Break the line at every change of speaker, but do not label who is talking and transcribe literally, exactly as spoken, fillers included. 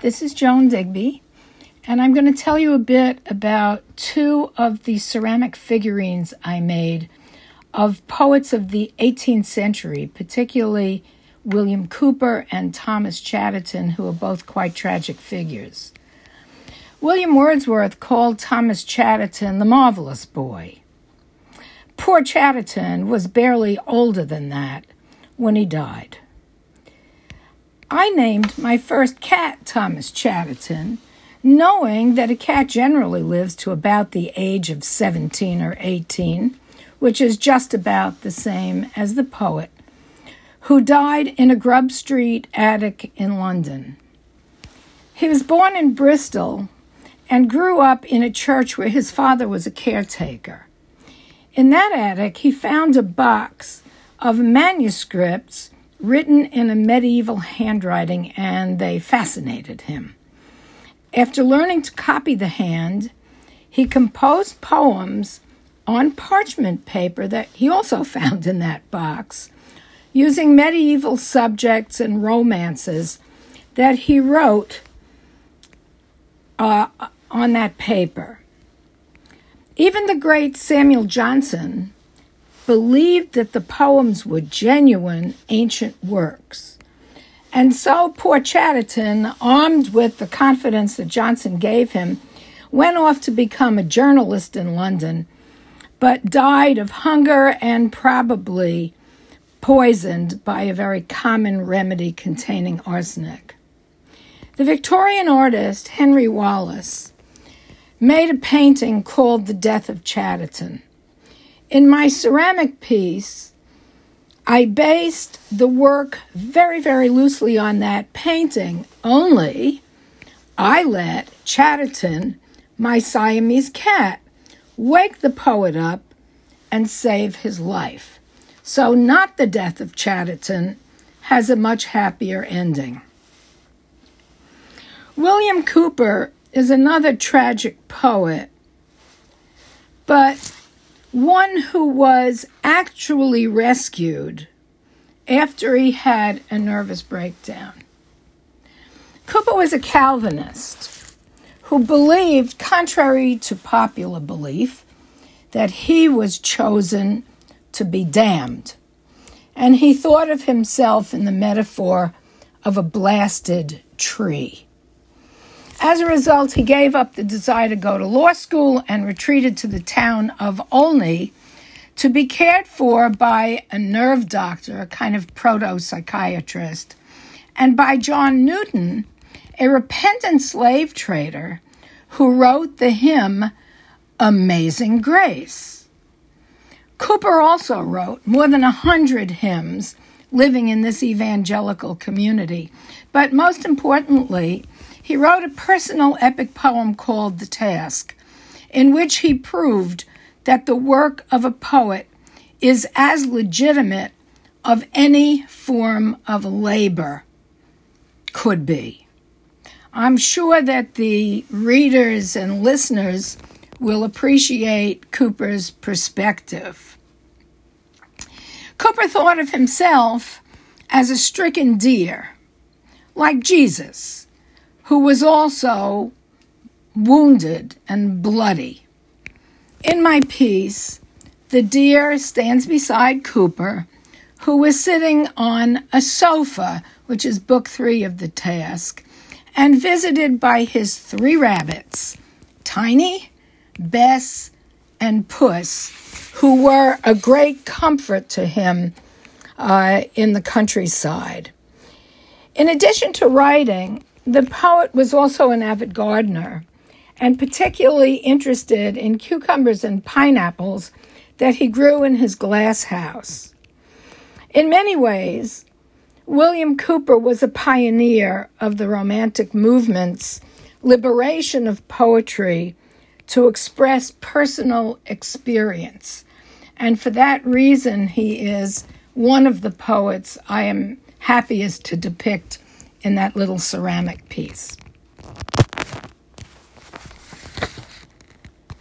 This is Joan Digby, and I'm going to tell you a bit about two of the ceramic figurines I made of poets of the eighteenth century, particularly William Cowper and Thomas Chatterton, who are both quite tragic figures. William Wordsworth called Thomas Chatterton the marvelous boy. Poor Chatterton was barely older than that when he died. I named my first cat Thomas Chatterton, knowing that a cat generally lives to about the age of seventeen or eighteen, which is just about the same as the poet, who died in a Grub Street attic in London. He was born in Bristol and grew up in a church where his father was a caretaker. In that attic, he found a box of manuscripts written in a medieval handwriting, and they fascinated him. After learning to copy the hand, he composed poems on parchment paper that he also found in that box, using medieval subjects and romances that he wrote uh, on that paper. Even the great Samuel Johnson believed that the poems were genuine ancient works. And so poor Chatterton, armed with the confidence that Johnson gave him, went off to become a journalist in London, but died of hunger and probably poisoned by a very common remedy containing arsenic. The Victorian artist Henry Wallace made a painting called The Death of Chatterton. In my ceramic piece, I based the work very, very loosely on that painting, only I let Chatterton, my Siamese cat, wake the poet up and save his life. So not The Death of Chatterton has a much happier ending. William Cowper is another tragic poet, but one who was actually rescued after he had a nervous breakdown. Cowper was a Calvinist who believed, contrary to popular belief, that he was chosen to be damned, and he thought of himself in the metaphor of a blasted tree. As a result, he gave up the desire to go to law school and retreated to the town of Olney to be cared for by a nerve doctor, a kind of proto-psychiatrist, and by John Newton, a repentant slave trader who wrote the hymn Amazing Grace. Cowper also wrote more than a hundred hymns living in this evangelical community, but most importantly, he wrote a personal epic poem called The Task, in which he proved that the work of a poet is as legitimate of any form of labor could be. I'm sure that the readers and listeners will appreciate Cowper's perspective. Cowper thought of himself as a stricken deer, like Jesus, who was also wounded and bloody. In my piece, the deer stands beside Cowper, who is sitting on a sofa, which is book three of The Task, and visited by his three rabbits, Tiny, Bess, and Puss, who were a great comfort to him uh, in the countryside. In addition to writing, the poet was also an avid gardener, and particularly interested in cucumbers and pineapples that he grew in his glass house. In many ways, William Cowper was a pioneer of the Romantic movement's liberation of poetry to express personal experience, and for that reason, he is one of the poets I am happiest to depict in that little ceramic piece.